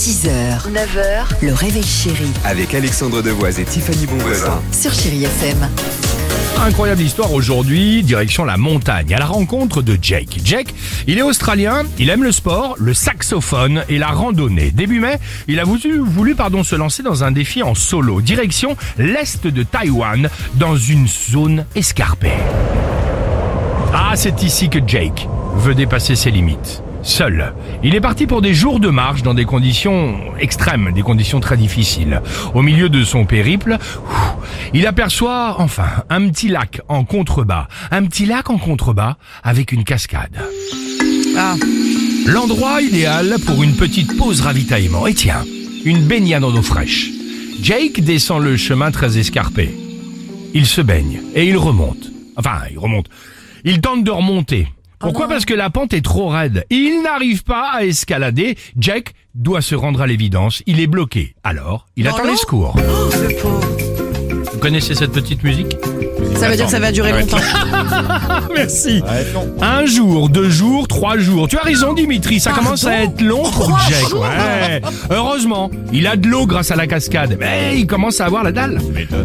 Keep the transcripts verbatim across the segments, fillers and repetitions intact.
six heures, neuf heures, le réveil chéri Avec Alexandre Devoise et Tiffany Bonvoisin. sur Chéri F M. Incroyable histoire aujourd'hui, direction la montagne, à la rencontre de Jake. Jake, il est australien, il aime le sport, le saxophone et la randonnée. Début mai, il a voulu, voulu pardon, se lancer dans un défi en solo, direction l'est de Taïwan, dans une zone escarpée. Ah, c'est ici que Jake veut dépasser ses limites. Seul, il est parti pour des jours de marche dans des conditions extrêmes, des conditions très difficiles. Au milieu de son périple, il aperçoit enfin un petit lac en contrebas. Un petit lac en contrebas avec une cascade. Ah. L'endroit idéal pour une petite pause ravitaillement. Et tiens, une baignade en eau fraîche. Jake descend le chemin très escarpé. Il se baigne et il remonte. Enfin, il remonte. Il tente de remonter. Pourquoi ? Parce que la pente est trop raide. Il n'arrive pas à escalader. Jake doit se rendre à l'évidence. Il est bloqué. Alors, il attend les secours. Oh, le pauvre. Vous connaissez cette petite musique ? Ça veut dire que ça va durer longtemps. Merci. Un jour, deux jours, trois jours. Tu as raison, Dimitri. Ça Pardon commence à être long pour Trois Jake. jours Ouais. Heureusement, il a de l'eau grâce à la cascade. Mais il commence à avoir la dalle.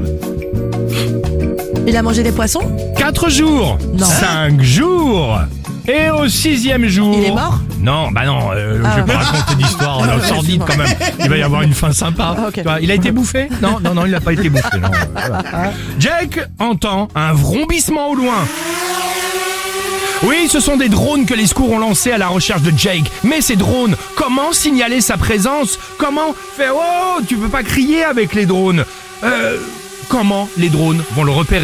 Il a mangé des poissons ? Quatre jours. Non. Cinq jours. Et au sixième jour... Il est mort ? Non, bah non, euh, Ah. je vais pas raconter d'histoire Ah, euh, ouais, sordide quand même. Il va y avoir une fin sympa. Ah, ok. Tu vois, il a été bouffé ? Non, non, non, il n'a pas été bouffé. Non. Voilà. Jake entend un vrombissement au loin. Oui, ce sont des drones que les secours ont lancés à la recherche de Jake. Mais ces drones, comment signaler sa présence ? Comment faire... Oh, tu peux pas crier avec les drones. Euh, comment les drones vont le repérer ?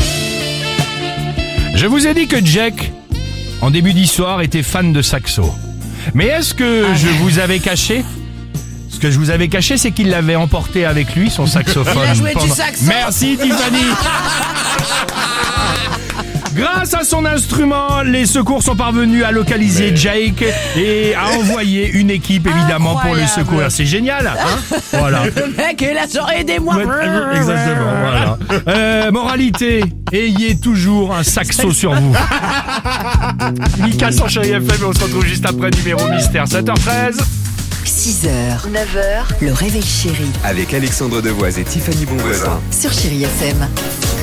Je vous ai dit que Jake, en début d'histoire, était fan de saxo. Mais est-ce que Ah je ouais. vous avais caché ? Ce que je vous avais caché, c'est qu'il l'avait emporté avec lui, son saxophone. Il a joué du saxo. Merci, Tiffany. Grâce à son instrument, les secours sont parvenus à localiser Mais... Jake et à envoyer une équipe, évidemment, pour le Incroyable. secourir. C'est génial, hein ? Voilà. Le mec est là, genre aidez-moi. Ouais, exactement, voilà. Euh, moralité, ayez toujours un saxo sur vous. Mika sur Chéri F M et on se retrouve juste après numéro mystère, sept heures treize. six heures, neuf heures, le réveil chéri Avec Alexandre Devoise et Tiffany Bonvoisin. sur Chéri F M.